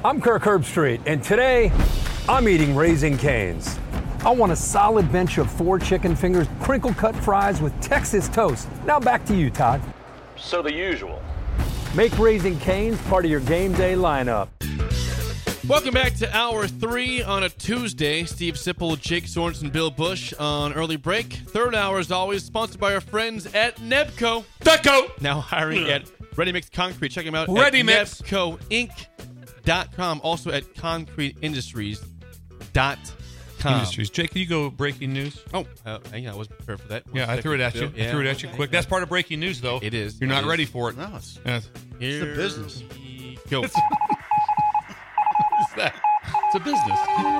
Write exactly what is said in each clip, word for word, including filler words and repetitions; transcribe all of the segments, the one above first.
I'm Kirk Herbstreit, and today I'm eating Raising Cane's. I want a solid bench of four chicken fingers, crinkle-cut fries with Texas toast. Now back to you, Todd. So the usual. Make Raising Cane's part of your game day lineup. Welcome back to Hour three on a Tuesday. Steve Sipple, Jake Sorensen, Bill Bush on early break. Third hour, as always, sponsored by our friends at Nebco. Nebco! Now hiring at Ready Mix Concrete. Check them out Ready at Mix. Nebco Inc dot com. Also at Concrete Industries dot com. Industries. Jake, can you go breaking news? Oh, uh, yeah, I wasn't prepared for that. Yeah, I threw it at you. Yeah. I threw it at you quick. That's part of breaking news, though. It is. You're not It is. ready for it. No, it's, Yes. Here it's a business. we Go. It's that. It's a business.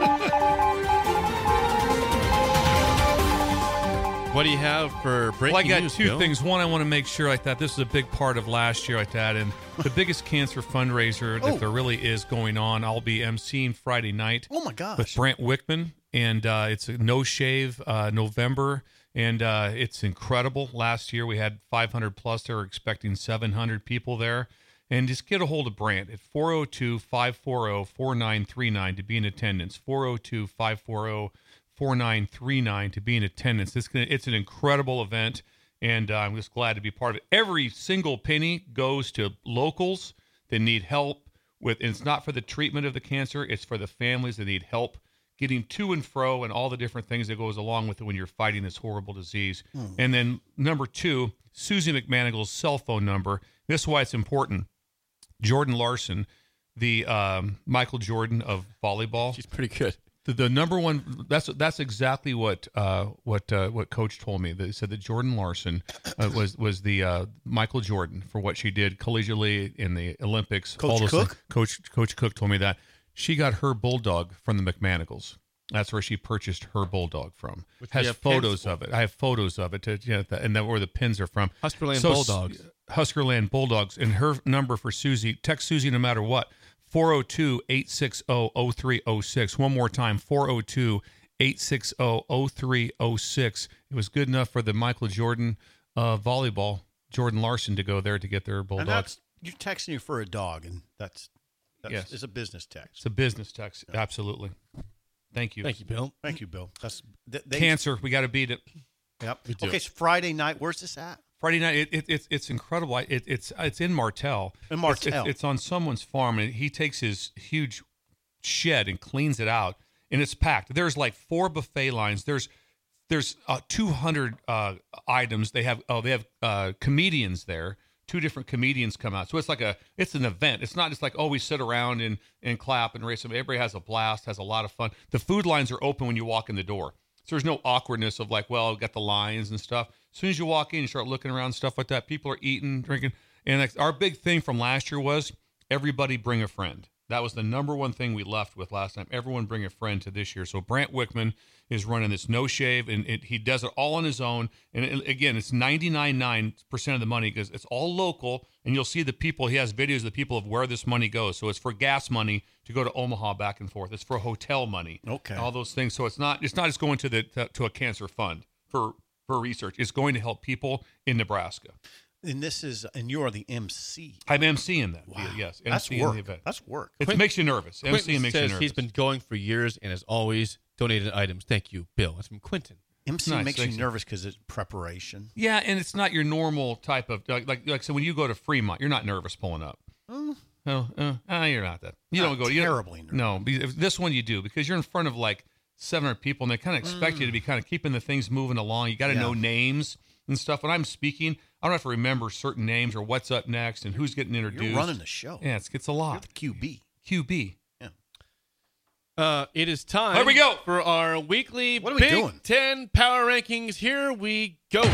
What do you have for breaking Well, I got news, two Bill? things. One, I want to make sure like that this is a big part of last year like that, and the biggest cancer fundraiser that Oh. there really is going on. I'll be emceeing Friday night. Oh, my gosh. With Brant Wickman, and uh, it's a no shave uh, November, and uh, it's incredible. Last year we had five hundred plus. They were expecting seven hundred people there. And just get a hold of Brant at four oh two, five four oh, four nine three nine to be in attendance. four oh two, five four oh, four nine three nine to be in attendance. It's gonna, it's an incredible event, and uh, I'm just glad to be part of it. Every single penny goes to locals that need help with, and it's not for the treatment of the cancer, it's for the families that need help getting to and fro and all the different things that goes along with it when you're fighting this horrible disease. Hmm. And then number two, Susie McManigle's cell phone number. This is why it's important. Jordan Larson, the um, Michael Jordan of volleyball. She's pretty good. The, the number one. That's that's exactly what uh, what uh, what Coach told me. They said that Jordan Larson uh, was was the uh, Michael Jordan for what she did collegiately in the Olympics. Coach all those Cook? things. Coach Coach Cook told me that she got her bulldog from the McManigles. That's where she purchased her bulldog from. Which we Has have photos pins of it. I have photos of it, to, you know, and that where the pins are from. Huskerland So, Bulldogs. Huskerland Bulldogs. And her number for Susie, text Susie no matter what, four oh two, eight six oh, oh three oh six. One more time, four oh two, eight six oh, oh three oh six. It was good enough for the Michael Jordan uh, volleyball, Jordan Larson, to go there to get their And Bulldogs. that's, you're texting you for a dog, and that's, that's Yes. it's a business text. It's a business text. Absolutely. Thank you. Thank you, Bill. Thank you, Bill. That's th- they, Cancer, we got to beat it. Yep. We do. Okay, so Friday night. Where's this at? Friday night, it, it, it's it's incredible. I- It, it's it's in Martell. In It's- Martell. It's, it's on someone's farm, and he takes his huge shed and cleans it out, and it's packed. There's like four buffet lines. There's there's uh, two hundred uh, items. They have oh they have uh, comedians there. Two different comedians come out, so it's like a it's an event. It's not just like oh we sit around and and clap and race them. Everybody has a blast, has a lot of fun. The food lines are open when you walk in the door, so there's no awkwardness of like well I've got the lines and stuff. As soon as you walk in, you start looking around, stuff like that. People are eating, drinking, and like, our big thing from last year was everybody bring a friend. That was the number one thing we left with last time. Everyone bring a friend to this year. So Brant Wickman is running this no shave, and it, he does it all on his own. And it, again, it's ninety-nine point nine percent of the money because it's all local, and you'll see the people. He has videos of the people of where this money goes. So it's for gas money to go to Omaha back and forth. It's for hotel money. Okay. All those things. So it's not it's not just going to the to, to a cancer fund for for research. It's going to help people in Nebraska. And this is, and you are the M C. I'm emceeing that. Wow. Yes, That's emceeing work. the event. That's work. It makes you nervous. Quentin emceeing makes you says nervous. he's been going for years and has always donated items. Thank you, Bill. That's from Quentin. M C Nice, makes thanks. you nervous because it's preparation. Yeah, and it's not your normal type of like like like so when you go to Fremont, you're not nervous pulling up. Mm. Oh, uh, uh, you're not that. You Not don't go you don't- terribly nervous. No, because this one you do because you're in front of like seven hundred people, and they kind of expect you to be kind of keeping the things moving along. You got to Yeah. know names and stuff. When I'm speaking, I don't have to remember certain names or what's up next and who's getting introduced. You're running the show. Yeah, it's it's a You're lot. the Q B. Q B. Uh, it is time Here we go. for our weekly What are we Big doing? Ten Power Rankings. Here we go.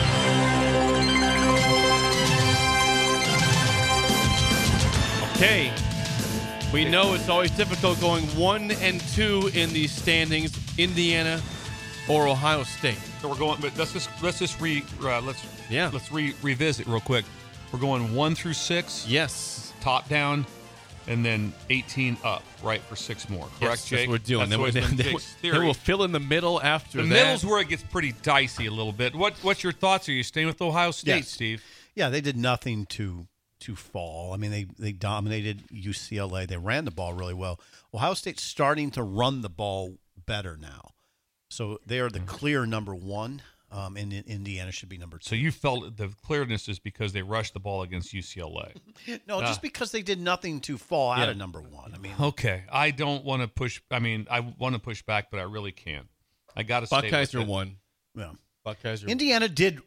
Okay. We know it's always difficult going one and two in these standings, Indiana or Ohio State. So we're going, but let's just let's just re uh, let's Yeah. let's re revisit real quick. We're going one through six, Yes. top down, and then eighteen up, right, for six more. Correct, Yes, Jake? that's what we're doing. That's Then, we, always then, been then, Jake's then theory. we'll fill in the middle after The that. middle's where it gets pretty dicey a little bit. What what's your thoughts? Are you staying with Ohio State, Yes. Steve? Yeah, they did nothing to to fall. I mean, they they dominated U C L A. They ran the ball really well. Ohio State's starting to run the ball better now, so they are the clear number one. Um, and Indiana should be number two. So you felt the clearness is because they rushed the ball against U C L A. No, just Uh, because they did nothing to fall out Yeah. of number one. I mean, Okay, I don't want to push. I mean, I want to push back, but I really can't. I got to. Buckeyes are one. yeah. Buckeyes are Indiana did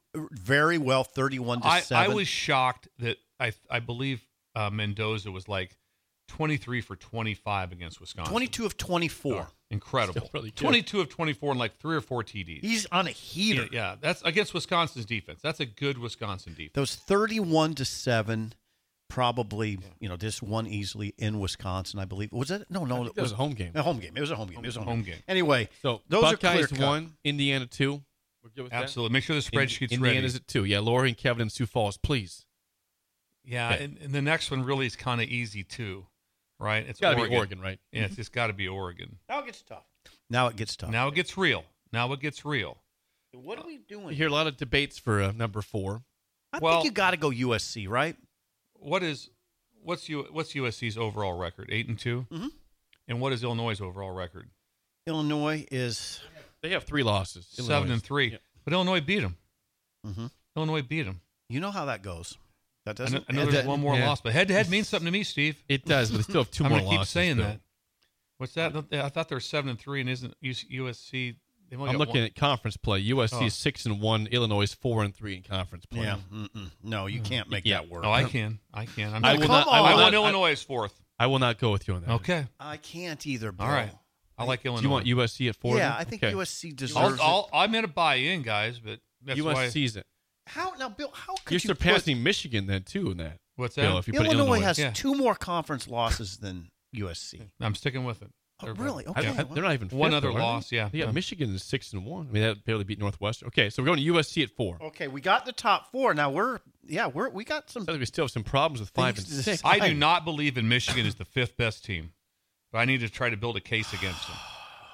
very well, thirty-one to I, seven. I was shocked that I I believe uh, Mendoza was like twenty-three for twenty-five against Wisconsin. twenty-two of twenty-four. Incredible. Still really good. twenty-two of twenty-four and like three or four T Ds. He's on a heater. Yeah, yeah, that's against Wisconsin's defense. That's a good Wisconsin defense. Those thirty-one to seven, probably you know just won easily in Wisconsin. I believe was that no no that was a home game. A home game. It was a home game. It was a home, Home game. game. Anyway, So those Buckeyes are clear cut. one, Indiana two. We're good with that? Absolutely. Make sure the spreadsheet's In- ready. Indiana's at two. Yeah, Lori and Kevin and Sioux Falls, please. Yeah, Okay. and, and the next one really is kind of easy too, right? It's It's got to Oregon. be Oregon, right? Yeah, it's, it's got to be Oregon. Now it gets tough. Now it gets tough. Now it gets real. Now it gets real. what are we doing? We hear a lot of debates for uh, number four. I well- think you got to go U S C, right? What is what's U, what's U S C's overall record? Eight and 2 Mhm. And what is Illinois' overall record? Illinois is. They have three losses. Seven Illinois. and three. Yeah. But Illinois beat them. Mhm. Illinois beat them. You know how that goes. That I know, doesn't. I know there's that- one more yeah. loss, but head to head means something to me, Steve. It does, but they still have two I'm more gonna keep losses. saying though. that. What's that? I thought they're seven and three, and isn't U S C? They've only I'm got looking one. at conference play. U S C Oh. is six and one. Illinois is four and three in conference play. Yeah. Mm-mm. No, you can't make Yeah. that work. Oh, I can. I can. I'm I not- will come not. I, on. will I not, want I- Illinois as fourth. I will not go with you on that. Okay. I can't either, bro. All right. I like Do Illinois. you want U S C at four? Yeah, then? I think Okay. U S C I'll, deserves I'll, it. I'm going to buy in, guys, but that's U S C's it. How now, Bill? How could You're you surpassing Michigan then too in that. why. What's Bill, that? if you put, put Illinois, Illinois has Yeah. two more conference losses than U S C. I'm sticking with it. Oh, They're- really? I- Okay. I- well, they're not even One fifth, other though, are they? loss, yeah. Yeah, Yeah. Michigan is six and one. I mean, that barely beat Northwestern. Okay, so we're going to U S C at four. Okay, we got the top four. Now we're yeah we're we got some. I think we still have some problems with five and Things to six. decide. I do not believe in Michigan as the fifth best team, but I need to try to build a case against them.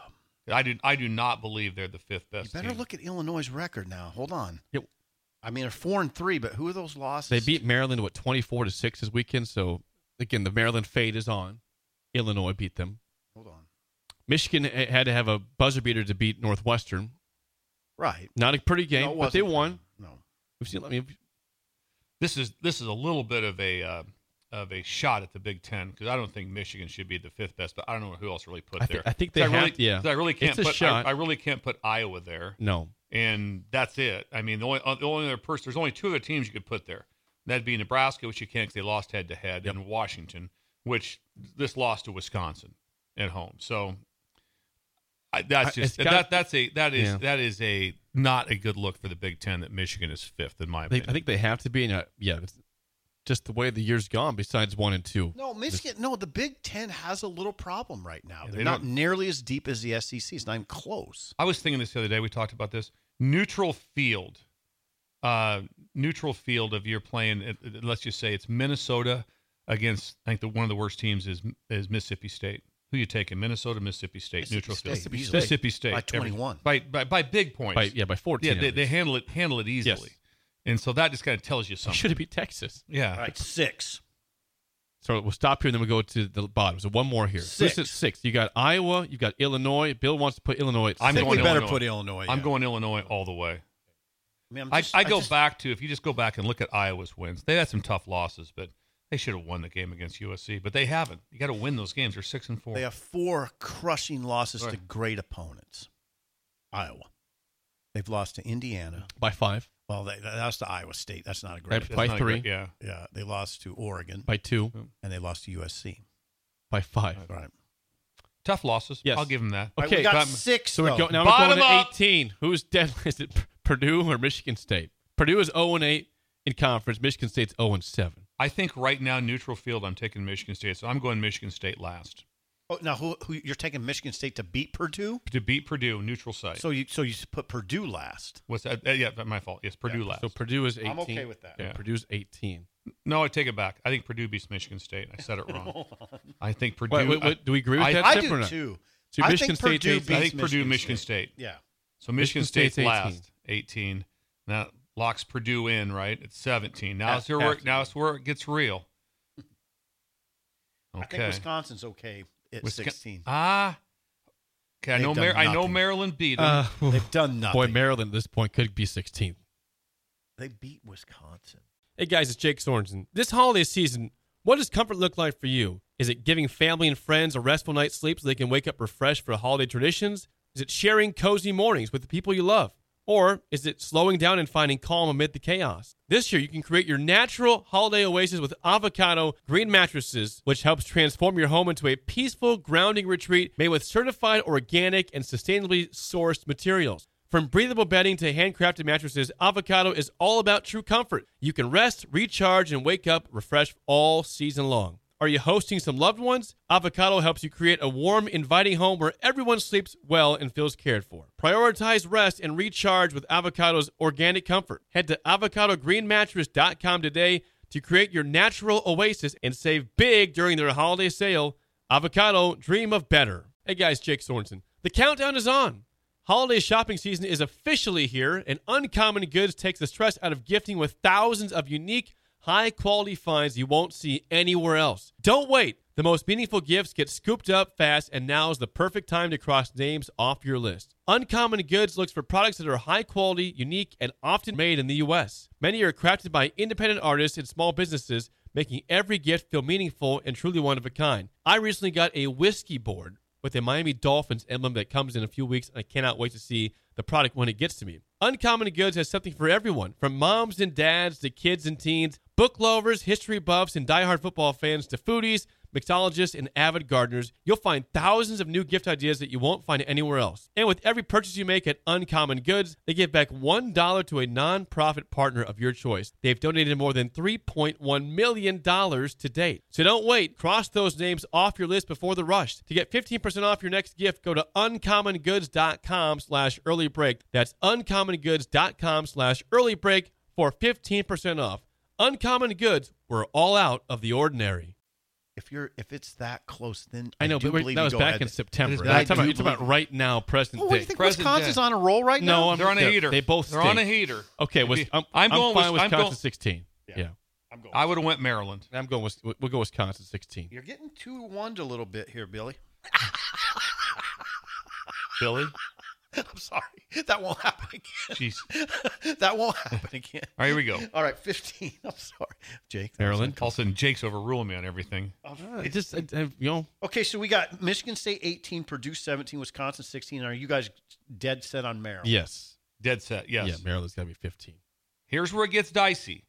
I do. I do not believe they're the fifth You best better team. look at Illinois' record now. Hold on. Yep. I mean, they're four and three, but who are those losses? They beat Maryland what twenty-four to six this weekend. So again, the Maryland fade is on. Illinois beat them. Hold on. Michigan ha- had to have a buzzer beater to beat Northwestern. Right. Not a pretty game, No, it but they wasn't. won. No. We've seen. I mean, This is this is a little bit of a uh, of a shot at the Big Ten because I don't think Michigan should be the fifth best, but I don't know who else really put I, thi- there. I think they 'Cause I have. really, yeah, 'cause I really can't It's a put. shot. I, I really can't put Iowa there, no. and that's it. I mean, the only uh, the only other person. There's only two other teams you could put there. That'd be Nebraska, which you can't because they lost head to head, and Washington, which this lost to Wisconsin at home. So I, that's I- just it's got- that that's a that is Yeah. that is a not a good look for the Big Ten that Michigan is fifth in my They, opinion. I think they have to be. And uh, yeah, it's just the way the year's gone. Besides one and two. No, Michigan. No, the Big Ten has a little problem right now. Yeah, They're they not don't- nearly as deep as the S E C. It's not even close. I was thinking this the other day. We talked about this neutral field. Uh, neutral field of you're playing. uh, uh, Let's just say it's Minnesota against. I think the one of the worst teams is is Mississippi State. Who you taking? Minnesota, Mississippi State, Mississippi neutral State, field. easily. State. Mississippi State By every- twenty-one. by, by by big points. By, yeah, by fourteen. yeah, they, at they least. handle it handle it easily, Yes. and so that just kind of tells you something. Should it be Texas? Yeah, All right, six. So we'll stop here and then we'll go to the bottom. So one more here. Six. This is six. You got Iowa. You got Illinois. Bill wants to put Illinois at I'm I think six. we going better Illinois. put Illinois. I'm yeah. going Illinois all the way. I, mean, I'm I, just- I go just- back to if you just go back and look at Iowa's wins. They had some tough losses, but they should have won the game against U S C. But they haven't. You got to win those games. They're six and four. They have four crushing losses to Right. great opponents. Iowa. They've lost to Indiana. By five. Well, they, that's to Iowa State. That's not a great. Right. That's by not three. good. Yeah. Yeah, they lost to Oregon By two. and they lost to U S C. By five. Right. Tough losses. Yes. I'll give them that. All right, Okay, we got but- six. So we're though. go, now Bottom we're going up. to eighteen. Who's dead? Is it P- Purdue or Michigan State? Purdue is zero and eight in conference. Michigan State's zero and seven. I think right now, neutral field, I'm taking Michigan State. So I'm going Michigan State last. Oh, now, who, who you're taking Michigan State to beat Purdue? To beat Purdue, neutral site. So you so you put Purdue last. What's that? Uh, yeah, my fault. Yes, Purdue Yeah, last. So Purdue is eighteen. I'm okay with that. Yeah. Yeah. Purdue's eighteen. no, I take it back. I think Purdue beats Michigan State. I said it wrong. I think Purdue. Wait, wait, wait, do we agree with I- that? I Tip, do or not? too. So I Michigan think State's Purdue eighteen. I beats think Purdue, Michigan State. Yeah. So Michigan, Michigan State's, State's eighteen. last, eighteen. Now, Locks Purdue in, right? At seventeen. Now Have- it's where have we're- to now be. it's where it gets real. I think Okay. Wisconsin's okay at Wisconsin- sixteen. Ah. Okay, I They've know. done Mar- I know nothing. Maryland beat them. Uh, They've done nothing. boy, Maryland at this point could be sixteenth. They beat Wisconsin. Hey guys, it's Jake Sorensen. This holiday season, what does comfort look like for you? Is it giving family and friends a restful night's sleep so they can wake up refreshed for holiday traditions? Is it sharing cozy mornings with the people you love? Or is it slowing down and finding calm amid the chaos? This year, you can create your natural holiday oasis with Avocado Green Mattresses, which helps transform your home into a peaceful, grounding retreat made with certified organic and sustainably sourced materials. From breathable bedding to handcrafted mattresses, Avocado is all about true comfort. You can rest, recharge, and wake up refreshed all season long. Are you hosting some loved ones? Avocado helps you create a warm, inviting home where everyone sleeps well and feels cared for. Prioritize rest and recharge with Avocado's organic comfort. Head to avocado green mattress dot com today to create your natural oasis and save big during their holiday sale. Avocado, dream of better. Hey guys, Jake Sorensen. The countdown is on. Holiday shopping season is officially here, and Uncommon Goods takes the stress out of gifting with thousands of unique, high-quality finds you won't see anywhere else. Don't wait. The most meaningful gifts get scooped up fast, and now is the perfect time to cross names off your list. Uncommon Goods looks for products that are high-quality, unique, and often made in the U S. Many are crafted by independent artists and small businesses, making every gift feel meaningful and truly one of a kind. I recently got a whiskey board with a Miami Dolphins emblem that comes in a few weeks, and I cannot wait to see the product when it gets to me. Uncommon Goods has something for everyone, from moms and dads to kids and teens, book lovers, history buffs, and diehard football fans to foodies, mixologists, and avid gardeners. You'll find thousands of new gift ideas that you won't find anywhere else. And with every purchase you make at Uncommon Goods, they give back one dollar to a nonprofit partner of your choice. They've donated more than three point one million dollars to date. So don't wait. Cross those names off your list before the rush. To get fifteen percent off your next gift, go to uncommon goods dot com slash early break. That's uncommon goods dot com slash early break for fifteen percent off. Uncommon Goods, we're all out of the ordinary. If you're if it's that close, then I know, do but wait, believe that you was go back ahead. in September. It is I'm back- talking I about, do you're talking about believe- right now, present Oh, what do day. you think Present Wisconsin's day. on a roll right now? No, I'm, They're on a they- heater. They both They're on a stink. heater. Okay, was, If you- I'm, I'm I'm going fine with- I'm Wisconsin going- sixteen. Yeah. I'm going. I would have went Maryland. I'm going with we'll go Wisconsin sixteen. You're getting two one a little bit here, Billy. Billy. I'm sorry. That won't happen again. Jeez. That won't happen again. All right, here we go. All right, fifteen. I'm sorry, Jake. that was Maryland. All of a sudden, Jake's overruling me on everything. It just I, I, you know Okay, so we got Michigan State eighteen, Purdue seventeen, Wisconsin sixteen. Are you guys dead set on Maryland? yes. Dead set. Yes. Yeah, Maryland's got to be fifteen. Here's where it gets dicey.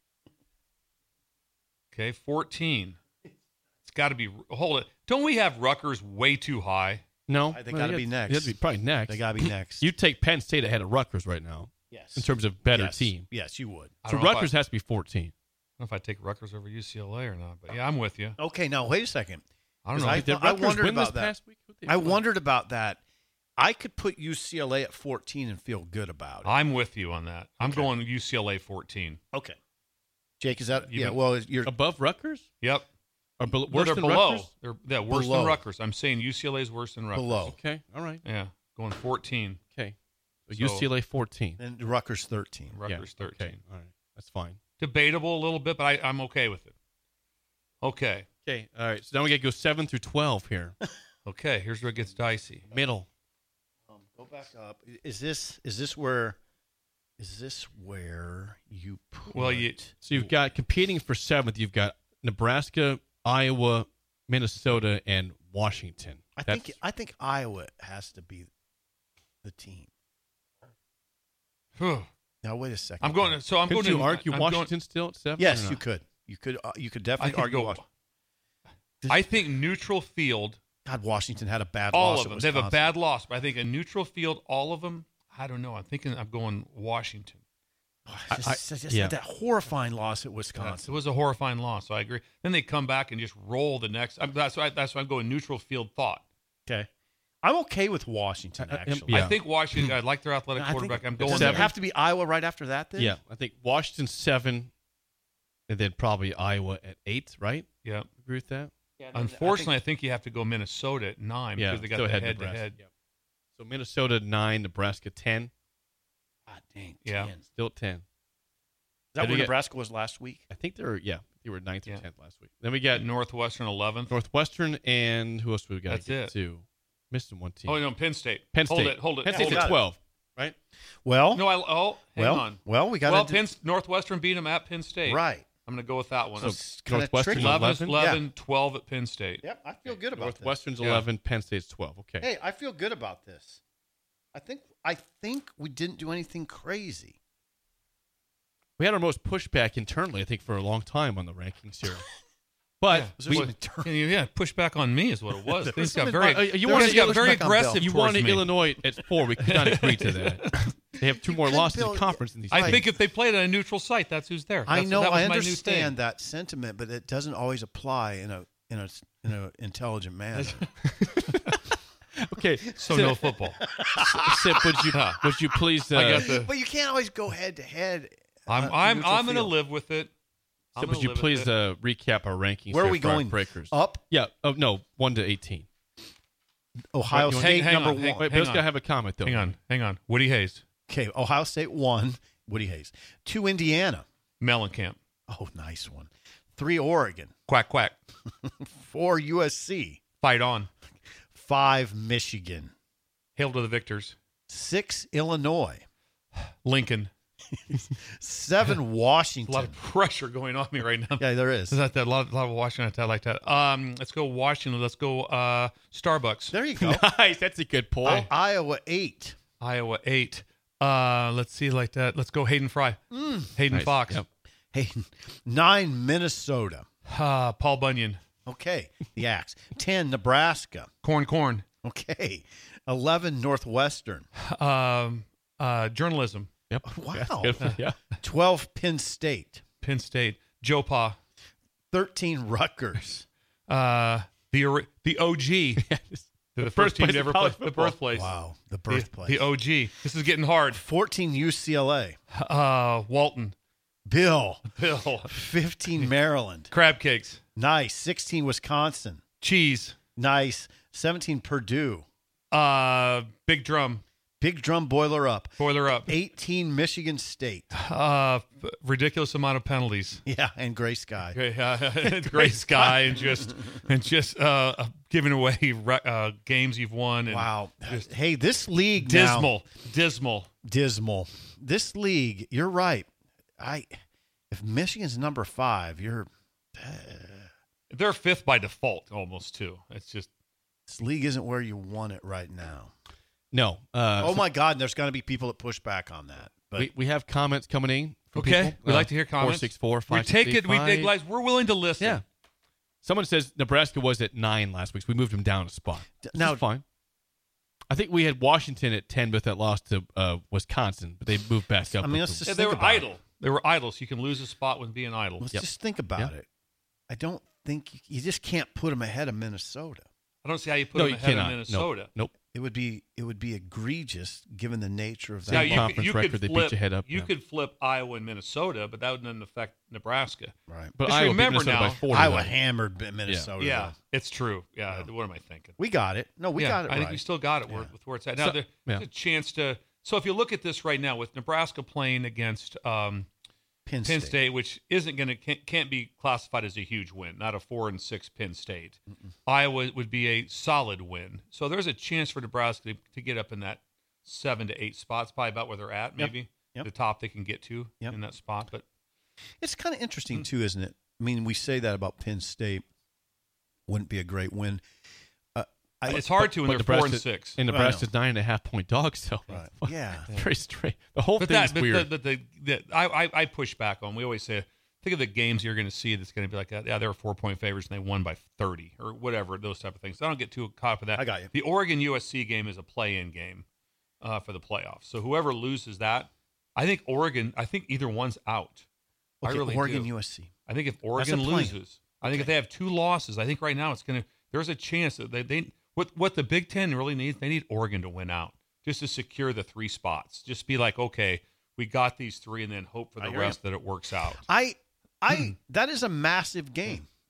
Okay, fourteen. It's got to be. Hold it. Don't we have Rutgers way too high? No, They gotta yeah, be next. That'd be probably next. They got to be next. You take Penn State ahead of Rutgers right now yes. in terms of better yes. team. Yes, you would. I So don't know if Rutgers I, has to be fourteen. I don't know if I take Rutgers over U C L A or not, but yeah, I'm with you. Okay, now wait a second. I don't know. I Did thought- I Rutgers wondered win this about that. past week? Who'd they I play? wondered about that. I could put U C L A at fourteen and feel good about it. I'm with you on that. I'm Okay. going U C L A fourteen. Okay. Jake, is that? You yeah, been- well, you're. above Rutgers Yep. or be- No, worse they're than below. Rutgers? They're, they're worse Below. than Rutgers. I'm saying U C L A is worse than Rutgers. Below. Okay, all right. Yeah, going fourteen. Okay, so, So- U C L A fourteen. And Rutgers thirteen. Rutgers yeah, thirteen. Okay, all right, that's fine. Debatable a little bit, but I, I'm okay with it. Okay. Okay, all right. So now we got to go seven through twelve here. Okay. Here's where it gets dicey. Middle. Um, go back up. Is this is this where is this where you put? Well, you- So you've got competing for seventh. You've got Nebraska, Iowa, Minnesota, and Washington. I That's- think I think Iowa has to be the team. Whew. Now wait a second. I'm going. To, so I'm Could going you to argue I'm Washington still at seven? Yes, or you not? could. You could. Uh, you could Going, I definitely could argue. go. Washington. I think neutral field. God, Washington had a bad All loss. of at them. They have a Wisconsin. bad loss, but I think a neutral field. All of them. I don't know. I'm thinking. I'm going Washington. Oh, I- it's just, it's just yeah. that horrifying loss at It Wisconsin. was a horrifying loss. So I agree. Then they come back and just roll the next. I'm, that's why. That's why I'm going neutral field thought. Okay, I'm okay with Washington. I- I- Actually, Yeah. I think Washington. I like their athletic I think- quarterback. I'm does going it there. have to be Iowa right after that? Then Yeah, I think Washington seven, and then probably Iowa at eight. Right? Yeah. Agree with that? Unfortunately, I think, you have to go Minnesota at nine Yeah. because they got go the ahead, head to Nebraska. head. Yeah. So Minnesota nine, Nebraska ten, God dang. Yeah. ten. still at ten. that Did where we get- Nebraska was last week? I think they were, yeah, they were ninth or Yeah. tenth last week. Then we got Northwestern eleventh. Northwestern and who else we got That's to get it. to? Missing one team. Oh no, Penn State. Penn State. Hold it. Hold it. Penn hold State's it. at twelve, right? Well, No, I. Oh, hang well, on. well, we got Well, to Penn, Northwestern beat them at Penn State. right. I'm going to go with that one. So It's kinda Northwestern tricky. eleven, eleven. eleven, twelve at Penn State. Yep, I feel good about Northwestern's Yeah. eleven, Penn State's twelve. Okay. this. Hey, I feel good about this. I think I think we didn't do anything crazy. We had our most pushback internally, I think, for a long time on the rankings here. But Was we, there some Yeah, yeah, push back on me is what it was. Things got very. Uh, uh, you things wanted got Illinois- very push back on aggressive. Bill. you towards wanted me. Illinois at four. We could not agree to that. They have two more couldn't losses in build- conference in these. I games. think if they played at a neutral site, that's who's there. I That's- know, that was I my new understand thing. that sentiment, but it doesn't always apply in a in a in an intelligent manner. Okay, So no football. Sip, would you would you please? Uh, I got the. But you can't always go head to head. I'm uh, I'm neutral I'm going to field. live with it. I'm Sip, would gonna you live with please it. uh, recap our rankings? Where are here we for our going? Breakers. Up? Yeah. Oh no, one to eighteen. Ohio Wait, you want- State hang- hang number on, hang- one. Wait, hang Bill's on. got to have a comment though. Hang on, hang on. Woody Hayes, Okay, Ohio State one. Woody Hayes. Two Indiana. Mellencamp, Oh, nice one. Three Oregon. quack quack, Four U S C. fight on, Five Michigan. hail to the victors, Six Illinois. Lincoln. Seven A lot Washington. of pressure going on me right now. Yeah, there is. Is that that a lot, a lot of Washington? I like that. Um, let's go Washington. Let's go uh, Starbucks. There you go. Nice. That's a good poll. I- Iowa eight. Iowa eight. Uh, let's see like that. Let's go Hayden Fry. Hayden Nice. Fox. Yep. Hey, nine Minnesota. Uh, Paul Bunyan. Okay, the Axe. Ten Nebraska. Corn Corn. Okay, eleven Northwestern. Um, uh, journalism. Yep. Wow. That's good for- yeah. Twelve Penn State. Penn State. Joe Pa. Thirteen Rutgers. Uh, the ori- the O G. They're the, first team birthplace to of ever college play the football. birthplace. Wow, the The, birthplace. the O G. This is getting hard. Fourteen U C L A. Uh, Walton. Bill. Bill. Fifteen Maryland. Crab cakes. Nice. Sixteen Wisconsin. Cheese. Nice. Seventeen Purdue. Uh, big drum. Big drum boiler up. Boiler up. Eighteen Michigan State. Uh, ridiculous amount of penalties. Yeah, and Gray Sky. Okay, uh, gray sky and just and just uh, giving away re- uh, games you've won. And Wow. just Hey, this league now- dismal, dismal. dismal. This league, you're right. I if Michigan's number five, you're They're fifth by default, almost too. It's just this league isn't where you want it right now. No. Uh, oh so my God, and there's going to be people that push back on that. But we, we have comments coming in. From okay. people. We Uh, like to hear comments. Four six four we five. take it. We dig like we're willing to listen. Yeah. Someone says Nebraska was at nine last week, so we moved them down a spot. now- Now, fine. I think we had Washington at ten with that loss to uh, Wisconsin, but they moved back up. I mean, with let's the- just Yeah, they think were about idle. it. They were idle, so you can lose a spot when being idle. Let's Yep. just think about Yeah. it. I don't think you, you just can't put them ahead of Minnesota. I don't see how you put no, them you ahead cannot. of Minnesota. Nope. nope. It would be it would be egregious given the nature of that. Same Now, you, conference could, you record, could they beat flip, you head up, You yeah. could flip Iowa and Minnesota, but that wouldn't affect Nebraska. right. But Just Iowa beat remember Minnesota by now, forty. Iowa though. hammered Minnesota. Yeah, though. it's true. Yeah, what am I thinking? We got it. No, we yeah, got it I right. think we still got it where, Yeah. with where it's at. Now, So- there- yeah. there's a chance to. So if you look at this right now, with Nebraska playing against um, Penn Penn State. State, which isn't going to can't, can't be classified as a huge win, not a four and six Penn State. Iowa would be a solid win. So there's a chance for Nebraska to, to get up in that seven to eight spots, probably about where they're at, maybe Yep. the top they can get to Yep. in that spot. But It's kind of interesting too, isn't it? I mean, we say that about Penn State. Wouldn't be a great win. Uh, I, it's hard to when But they're four and Nebraska- six. And I Nebraska's nine and a half point dogs, so Right. Yeah. very straight. The whole But thing's that, but weird. the, the, the, the I, I, I push back on. We always say, think of the games you're going to see that's going to be like, yeah, they were four point favorites and they won by thirty or whatever, those type of things. So I don't get too caught up with that. I got you. The Oregon U S C game is a play-in game uh, for the playoffs. So whoever loses that, I think Oregon. I think either one's out. I Okay, really Oregon do. U S C. I think if a Oregon play-in. loses, I think if they have two losses, I think right now it's going to. There's a chance that they, they what what the Big Ten really needs. They need Oregon to win out just to secure the three spots. Just be like, okay, we got these three, and then hope for I the hear rest that it works out. I, I, that is a massive game.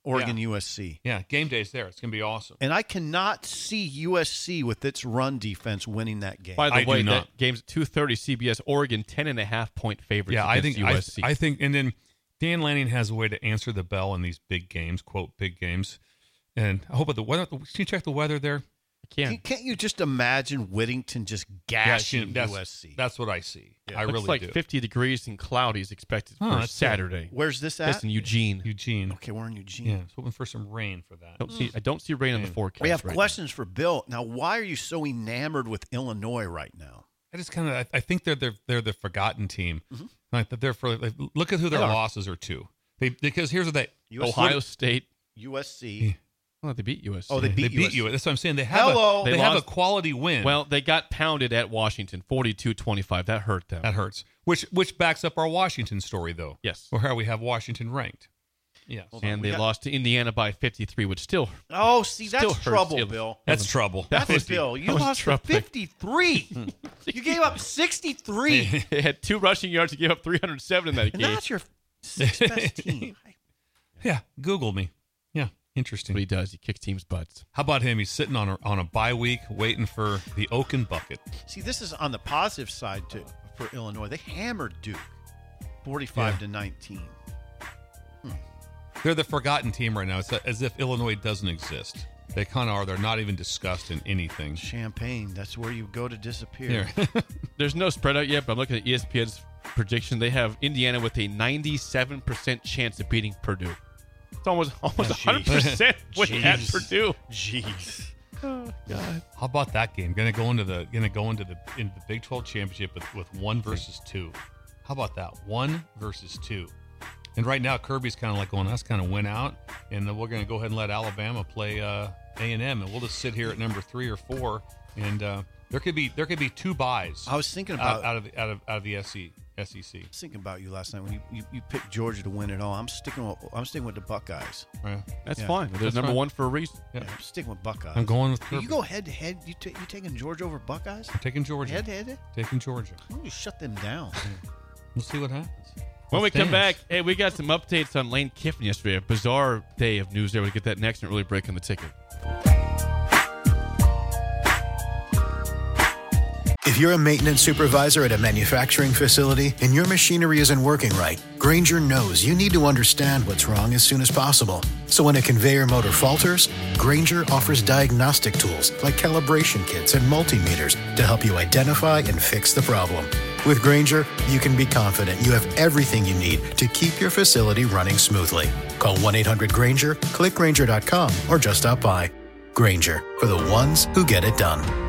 Oregon Yeah. U S C. Yeah, game day's there. It's gonna be awesome. And I cannot see U S C with its run defense winning that game. By the I do way, not. that game's at two thirty C B S. Oregon ten and a half point favorites. Yeah, I against think U S C. I, I think, and then Dan Lanning has a way to answer the bell in these big games, quote big games. And I hope at the weather. Can you check the weather there? I can. Can- Can't you just imagine Whittington just gashing that's, U S C? That's what I see. I Looks really like do. fifty degrees and cloudy is expected Oh, for that's good. Saturday. Where's this at? That's in Eugene. Eugene. Okay, we're in Eugene. Yeah, it's hoping for some rain for that. Don't see, I don't see rain on the forecast. We have right questions for Bill. Now, why are you so enamored with Illinois right now? I just kind of I, I think they're they're they're the forgotten team. Mm-hmm. Like that they're for like, look at who their They are. losses are to. They because here's what they now. Ohio State. U S C. Well, they beat U S C. Oh, they they beat beat U S C. you. That's what I'm saying. They have Hello. a they, They have a lost- quality win. Well, they got pounded at Washington, forty-two twenty-five. That hurt them. that hurts. Which which backs up our Washington story though. Yes. Or how we have Washington ranked. Yes. Hold on, And we they got- lost to Indiana by fifty-three, which still Oh, see, that's Still hurts trouble, Ill- Bill. That's trouble. That's was- Bill. that You was lost for troubling. fifty-three. You gave up sixty-three. they had two rushing yards to give up three hundred seven in that And game. that's your sixth best team. Yeah. Google me. Yeah. What Interesting. he does, he kicks teams' butts. How about him? He's sitting on a on a bye week waiting for the Oaken bucket. See, this is on the positive side too for Illinois. They hammered Duke, forty-five Yeah. to nineteen. They're the forgotten team right now. It's as if Illinois doesn't exist. They kind of are. They're not even discussed in anything. Champagne. That's where you go to disappear. Here. There's no spread out yet, but I'm looking at E S P N's prediction. They have Indiana with a ninety-seven percent chance of beating Purdue. It's almost almost Jeez. one hundred percent win at Jeez. Purdue. Jeez. Oh, God. How about that game? Going to go into the going to go into the into the Big twelve championship with, with one versus two. How about that? One versus two. And right now Kirby's kind of like going, that's kind of went out, and then we're going to go ahead and let Alabama play uh, A and M, and we'll just sit here at number three or four, and uh, there could be there could be two buys. I was thinking out, about out of the, out of out of the S E C. I was thinking about you last night when you, you, you picked Georgia to win it all. I'm sticking with I'm sticking with the Buckeyes. Right. That's Yeah. fine. There's That's number fine. one for a reason. Yeah. Yeah, I'm sticking with Buckeyes. I'm going with Can Kirby. you go head to head? You ta- you taking Georgia over Buckeyes? I'm taking Georgia. Head to head? Taking Georgia. Why don't you shut them down? We'll see what happens. When we come Stands. back, hey, we got some updates on Lane Kiffin yesterday. A bizarre day of news there. We'll get that next and early break on the ticket. If you're a maintenance supervisor at a manufacturing facility and your machinery isn't working right, Grainger knows you need to understand what's wrong as soon as possible. So when a conveyor motor falters, Grainger offers diagnostic tools like calibration kits and multimeters to help you identify and fix the problem. With Grainger, you can be confident you have everything you need to keep your facility running smoothly. Call one eight hundred Grainger, click Grainger dot com, or just stop by. Grainger, for the ones who get it done.